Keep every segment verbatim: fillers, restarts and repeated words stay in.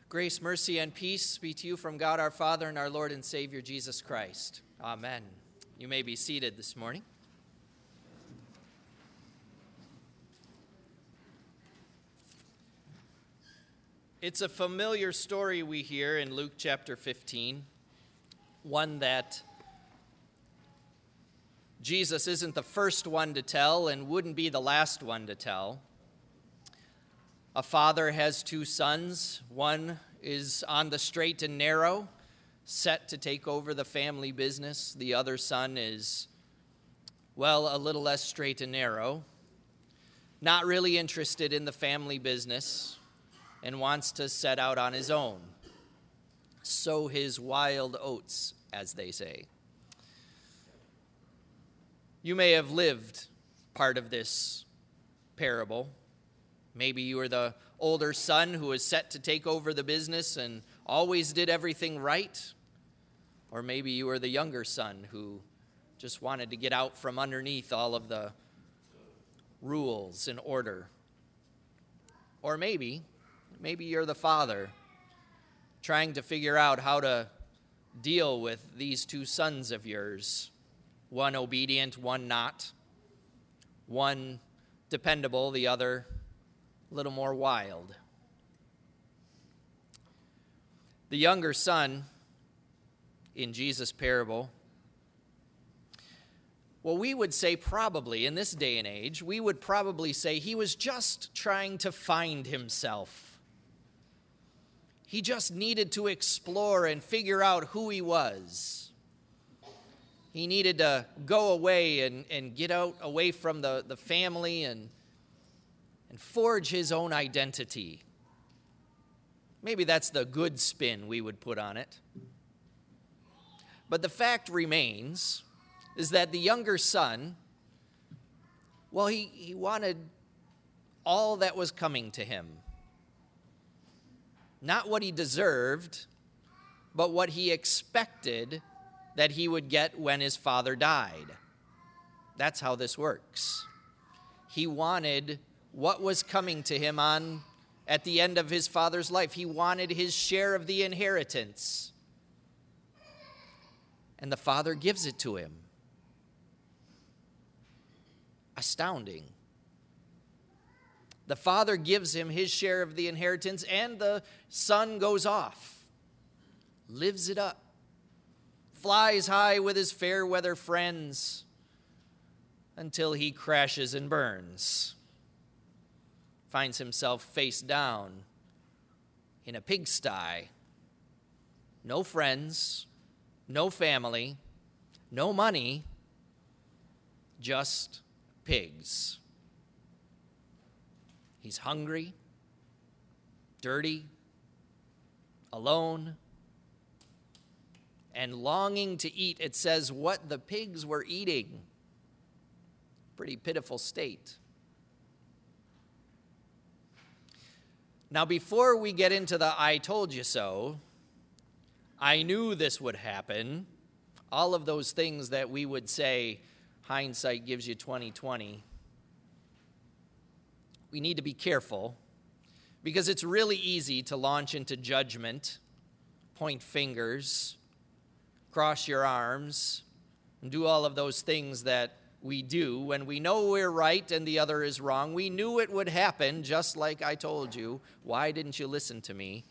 Grace, mercy, and peace be to you from God our Father and our Lord and Savior Jesus Christ. Amen. You may be seated this morning. It's a familiar story we hear in Luke chapter fifteen, one that Jesus isn't the first one to tell and wouldn't be the last one to tell. A father has two sons. One is on the straight and narrow, set to take over the family business. The other son is, well, a little less straight and narrow, not really interested in the family business, and wants to set out on his own, sow his wild oats, as they say. You may have lived part of this parable. Maybe you were the older son who was set to take over the business and always did everything right. Or maybe you were the younger son who just wanted to get out from underneath all of the rules and order. Or maybe, maybe you're the father trying to figure out how to deal with these two sons of yours. One obedient, one not. One dependable, the other a little more wild. The younger son in Jesus' parable, well, we would say probably, in this day and age, we would probably say he was just trying to find himself. He just needed to explore and figure out who he was. He needed to go away and, and get out away from the, the family and and forge his own identity. Maybe that's the good spin we would put on it. But the fact remains is that the younger son, well, he, he wanted all that was coming to him. Not what he deserved, but what he expected that he would get when his father died. That's how this works. He wanted what was coming to him on at the end of his father's life. He wanted his share of the inheritance. And the father gives it to him. Astounding. The father gives him his share of the inheritance, and the son goes off, lives it up, flies high with his fair weather friends until he crashes and burns. Finds himself face down in a pigsty. No friends, no family, no money, just pigs. He's hungry, dirty, alone, and longing to eat. It says what the pigs were eating. Pretty pitiful state. Now, before we get into the I told you so, I knew this would happen, all of those things that we would say, hindsight gives you twenty twenty, we need to be careful because it's really easy to launch into judgment, point fingers, cross your arms, and do all of those things that we do when we know we're right and the other is wrong. We knew it would happen, just like I told you. Why didn't you listen to me?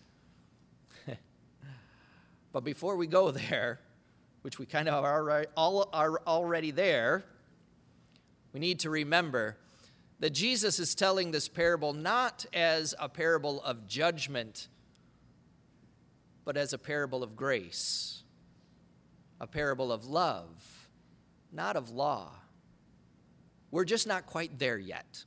But before we go there, which we kind of are, all, are already there, we need to remember that Jesus is telling this parable not as a parable of judgment, but as a parable of grace, a parable of love, not of law. We're just not quite there yet.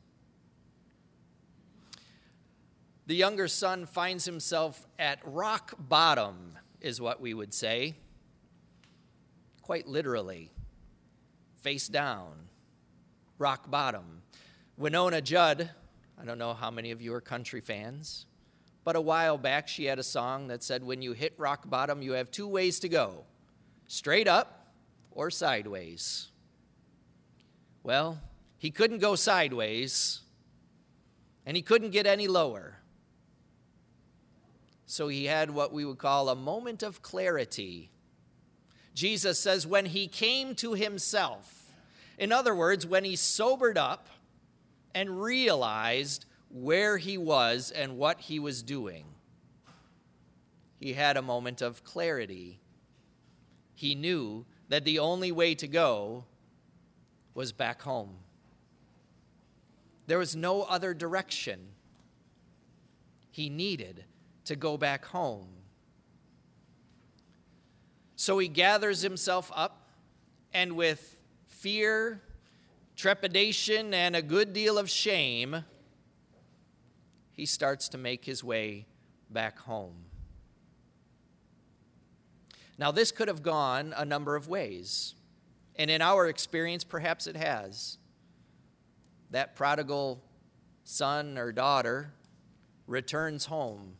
The younger son finds himself at rock bottom, is what we would say. Quite literally. Face down. Rock bottom. Winona Judd, I don't know how many of you are country fans, but a while back she had a song that said, when you hit rock bottom, you have two ways to go. Straight up or sideways. Well, he couldn't go sideways, and he couldn't get any lower. So he had what we would call a moment of clarity. Jesus says when he came to himself, in other words, when he sobered up and realized where he was and what he was doing, he had a moment of clarity. He knew that the only way to go was back home. There was no other direction. He needed to go back home. So he gathers himself up, and with fear, trepidation, and a good deal of shame, he starts to make his way back home. Now, this could have gone a number of ways, and in our experience, perhaps it has. That prodigal son or daughter returns home.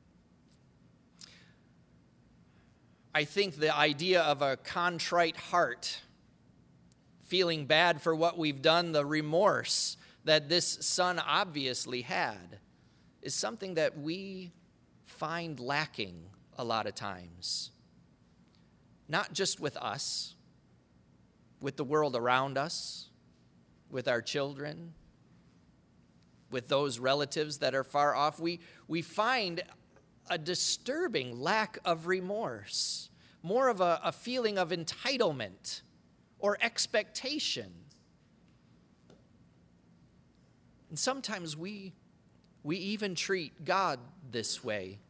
I think the idea of a contrite heart, feeling bad for what we've done, the remorse that this son obviously had, is something that we find lacking a lot of times. Not just with us, with the world around us, with our children, with those relatives that are far off. We, we find a disturbing lack of remorse, more of a, a feeling of entitlement or expectation. And sometimes we, we even treat God this way.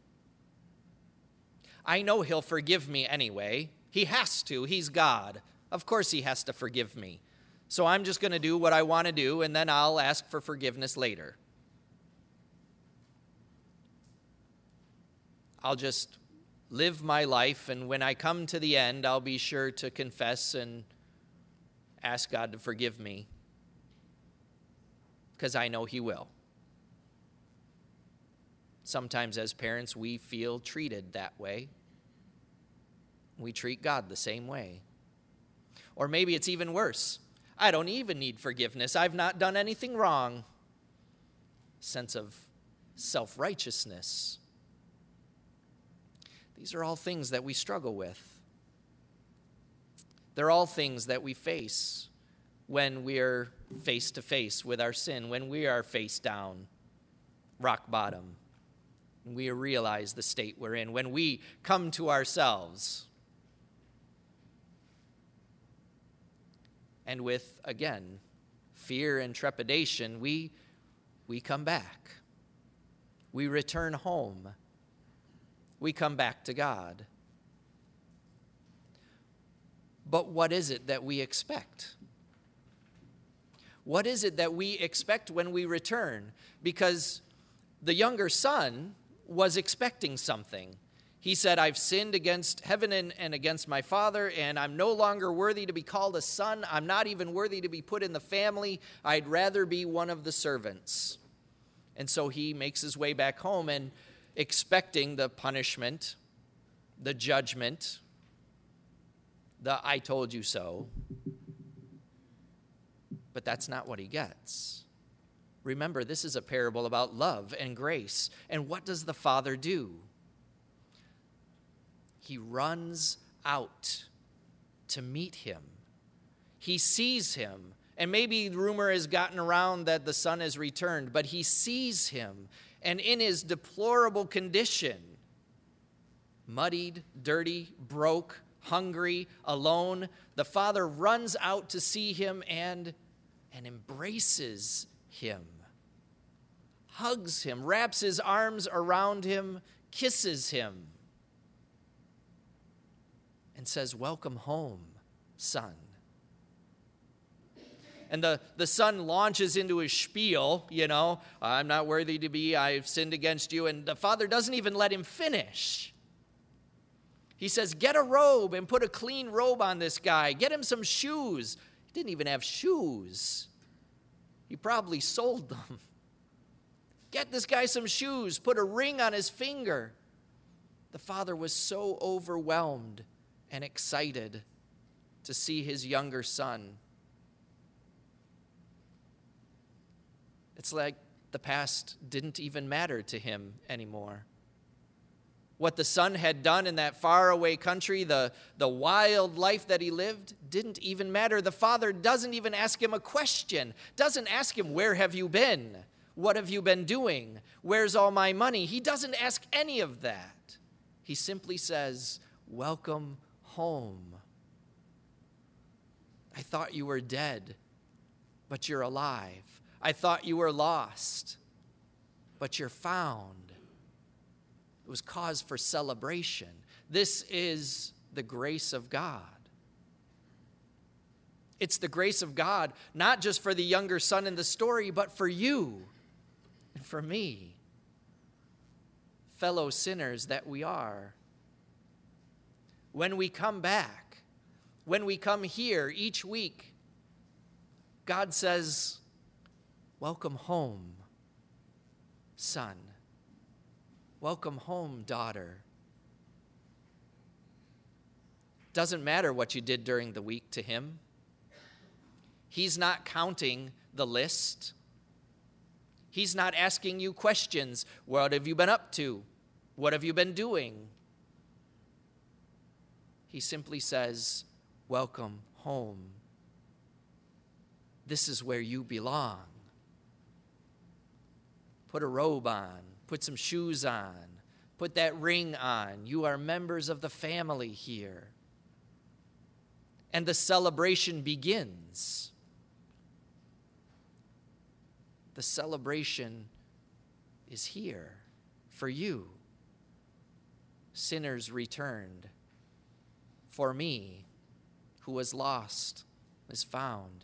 I know he'll forgive me anyway. He has to. He's God. Of course he has to forgive me. So I'm just going to do what I want to do, and then I'll ask for forgiveness later. I'll just live my life, and when I come to the end, I'll be sure to confess and ask God to forgive me, because I know he will. Sometimes as parents, we feel treated that way. We treat God the same way. Or maybe it's even worse. I don't even need forgiveness. I've not done anything wrong. Sense of self-righteousness. These are all things that we struggle with. They're all things that we face when we're face to face with our sin, when we are face down, rock bottom. We realize the state we're in, when we come to ourselves. And with, again, fear and trepidation, we, we come back. We return home. We come back to God. But what is it that we expect? What is it that we expect when we return? Because the younger son was expecting something. He said, I've sinned against heaven and, and against my father, and I'm no longer worthy to be called a son. I'm not even worthy to be put in the family. I'd rather be one of the servants. And so he makes his way back home and expecting the punishment, the judgment, the I told you so. But that's not what he gets. Remember, this is a parable about love and grace. And what does the father do? He runs out to meet him. He sees him. And maybe rumor has gotten around that the son has returned, but he sees him. And in his deplorable condition, muddied, dirty, broke, hungry, alone, the father runs out to see him and, and embraces him, hugs him, wraps his arms around him, kisses him, and says, welcome home, son. And the, the son launches into his spiel, you know, I'm not worthy to be, I've sinned against you. And the father doesn't even let him finish. He says, get a robe and put a clean robe on this guy. Get him some shoes. He didn't even have shoes. He probably sold them. Get this guy some shoes. Put a ring on his finger. The father was so overwhelmed and excited to see his younger son. It's like the past didn't even matter to him anymore. what the son had done in that faraway country, the, the wild life that he lived, didn't even matter. The father doesn't even ask him a question, doesn't ask him, where have you been? What have you been doing? Where's all my money? He doesn't ask any of that. He simply says, welcome home. I thought you were dead, but you're alive. I thought you were lost, but you're found. It was cause for celebration. This is the grace of God. It's the grace of God, not just for the younger son in the story, but for you and for me, fellow sinners that we are. When we come back, when we come here each week, God says, welcome home, son. Welcome home, daughter. Doesn't matter what you did during the week to him. He's not counting the list. He's not asking you questions. What have you been up to? What have you been doing? He simply says, welcome home. This is where you belong. Put a robe on. Put some shoes on. Put that ring on. You are members of the family here. And the celebration begins. The celebration is here for you. Sinners returned. For me, who was lost, is found.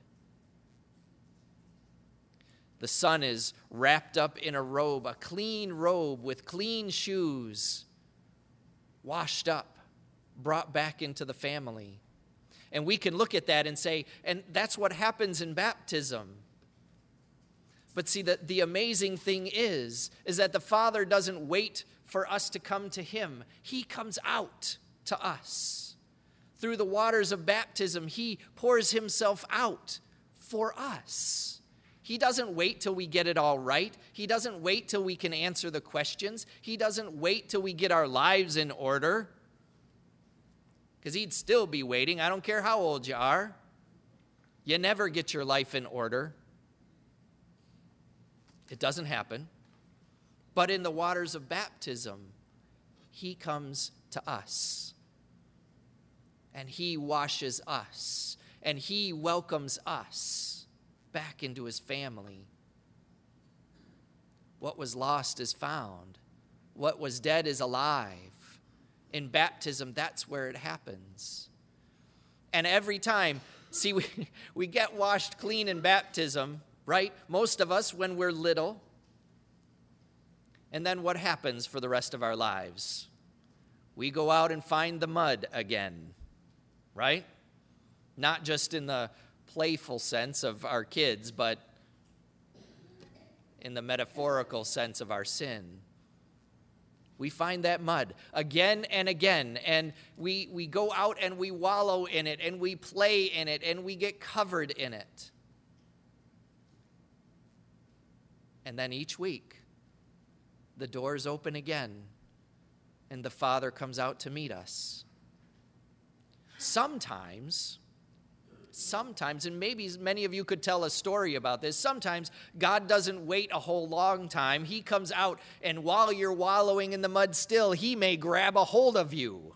The son is wrapped up in a robe, a clean robe with clean shoes, washed up, brought back into the family. And we can look at that and say, and that's what happens in baptism. But see, the, the amazing thing is, is that the Father doesn't wait for us to come to him. He comes out to us. Through the waters of baptism, he pours himself out for us. He doesn't wait till we get it all right. He doesn't wait till we can answer the questions. He doesn't wait till we get our lives in order. Because he'd still be waiting. I don't care how old you are. You never get your life in order. It doesn't happen. But in the waters of baptism, he comes to us. And he washes us. And he welcomes us back into his family. What was lost is found. What was dead is alive. In baptism, that's where it happens. And every time, see, we, we get washed clean in baptism, right? Most of us when we're little. And then what happens for the rest of our lives? We go out and find the mud again, right? Not just in the playful sense of our kids, but in the metaphorical sense of our sin. We find that mud again and again, and we, we go out and we wallow in it, and we play in it, and we get covered in it. And then each week, the doors open again, and the Father comes out to meet us. Sometimes, sometimes, and maybe many of you could tell a story about this, sometimes God doesn't wait a whole long time. He comes out, and while you're wallowing in the mud still, he may grab a hold of you.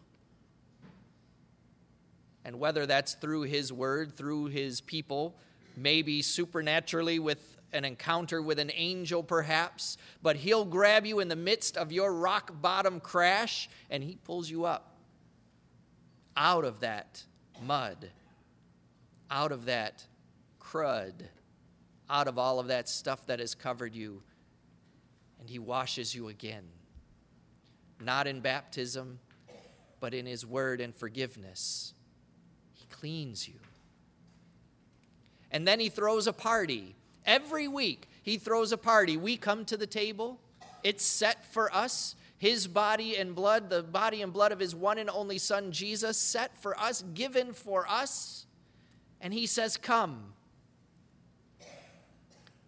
And whether that's through his word, through his people, maybe supernaturally with an encounter with an angel perhaps, but he'll grab you in the midst of your rock bottom crash, and he pulls you up out of that mud, out of that crud, out of all of that stuff that has covered you, and he washes you again. Not in baptism, but in his word and forgiveness. He cleans you. And then he throws a party. Every week, he throws a party. We come to the table. It's set for us. His body and blood, the body and blood of his one and only Son, Jesus, set for us, given for us. And he says, come.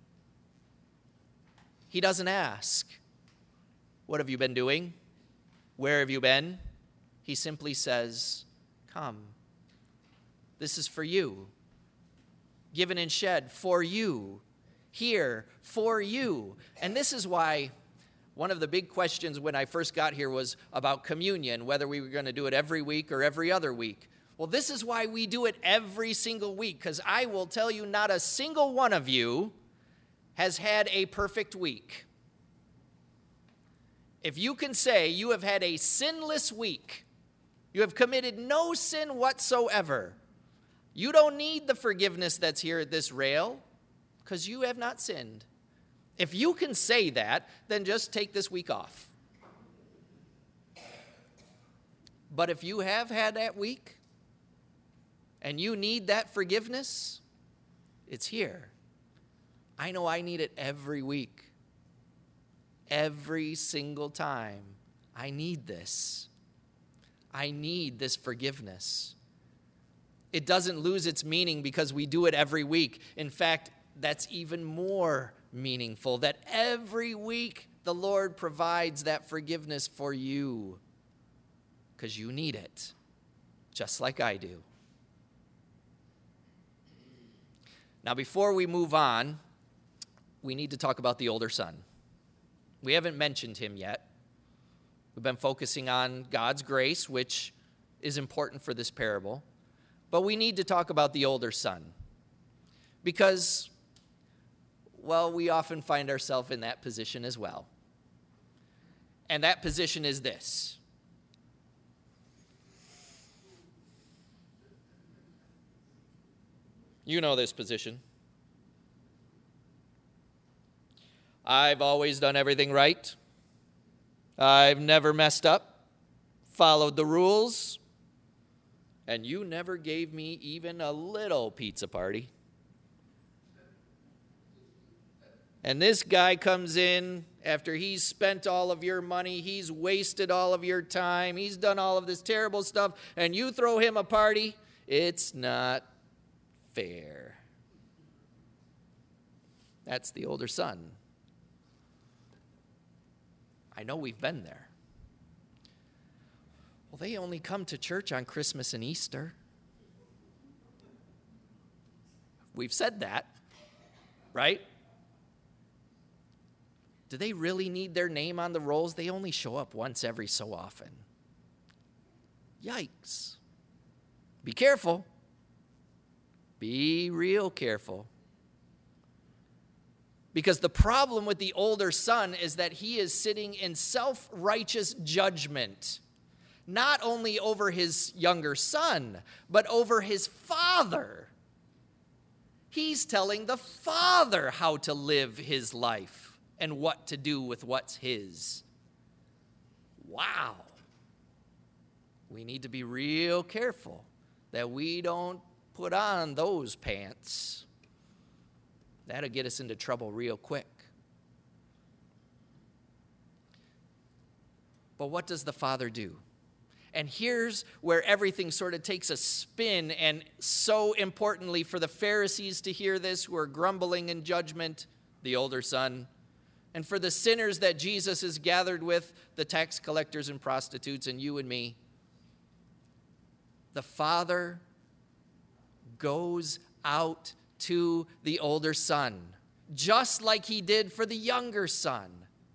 He doesn't ask, what have you been doing? Where have you been? He simply says, come. This is for you. Given and shed for you. Here for you. And this is why one of the big questions when I first got here was about communion, whether we were going to do it every week or every other week. Well, this is why we do it every single week, because I will tell you, not a single one of you has had a perfect week. If you can say you have had a sinless week, you have committed no sin whatsoever, you don't need the forgiveness that's here at this rail, because you have not sinned. If you can say that, then just take this week off. But if you have had that week, and you need that forgiveness, it's here. I know I need it every week. Every single time. I need this. I need this forgiveness. It doesn't lose its meaning because we do it every week. In fact, that's even more meaningful, that every week the Lord provides that forgiveness for you because you need it, just like I do. Now, before we move on, we need to talk about the older son. We haven't mentioned him yet. We've been focusing on God's grace, which is important for this parable. But we need to talk about the older son because, well, we often find ourselves in that position as well. And that position is this. You know this position. I've always done everything right. I've never messed up, followed the rules, and you never gave me even a little pizza party. And this guy comes in after he's spent all of your money, he's wasted all of your time, he's done all of this terrible stuff, and you throw him a party. It's not fair. That's the older son. I know we've been there. Well, they only come to church on Christmas and Easter. We've said that, right? Do they really need their name on the rolls? They only show up once every so often. Yikes. Be careful. Be real careful. Because the problem with the older son is that he is sitting in self-righteous judgment, not only over his younger son, but over his father. He's telling the father how to live his life and what to do with what's his. Wow. We need to be real careful that we don't put on those pants. That'll get us into trouble real quick. But what does the father do? And here's where everything sort of takes a spin, and so importantly for the Pharisees to hear this, who are grumbling in judgment, the older son, and for the sinners that Jesus is gathered with, the tax collectors and prostitutes, and you and me, the father goes out to the older son, just like he did for the younger son.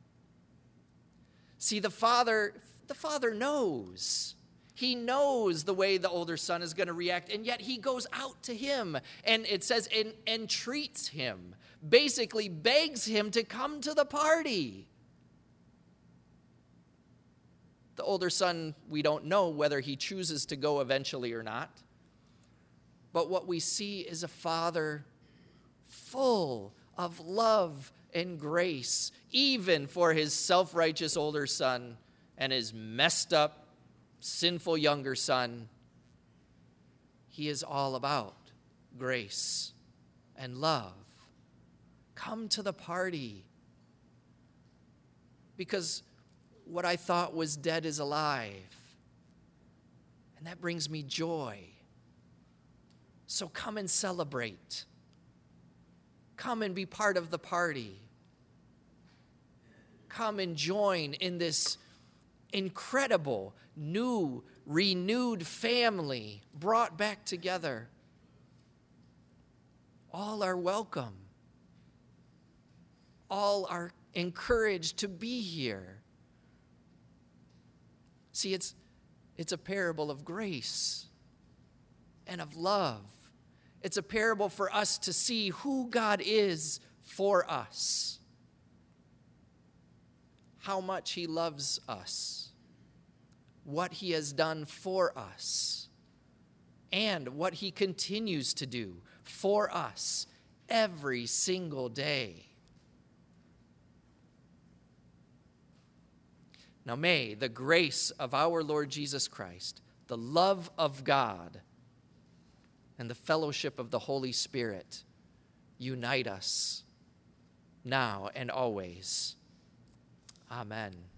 See, the father, the father knows. He knows the way the older son is going to react, and yet he goes out to him, and it says, and entreats him, basically begs him to come to the party. The older son, we don't know whether he chooses to go eventually or not. But what we see is a father full of love and grace, even for his self-righteous older son and his messed up, sinful younger son. He is all about grace and love. Come to the party. Because what I thought was dead is alive. And that brings me joy. So come and celebrate. Come and be part of the party. Come and join in this incredible, new, renewed family brought back together. All are welcome. All are encouraged to be here. See, it's, it's a parable of grace and of love. It's a parable for us to see who God is for us, how much he loves us, what he has done for us, and what he continues to do for us every single day. Now may the grace of our Lord Jesus Christ, the love of God, and the fellowship of the Holy Spirit unite us now and always. Amen.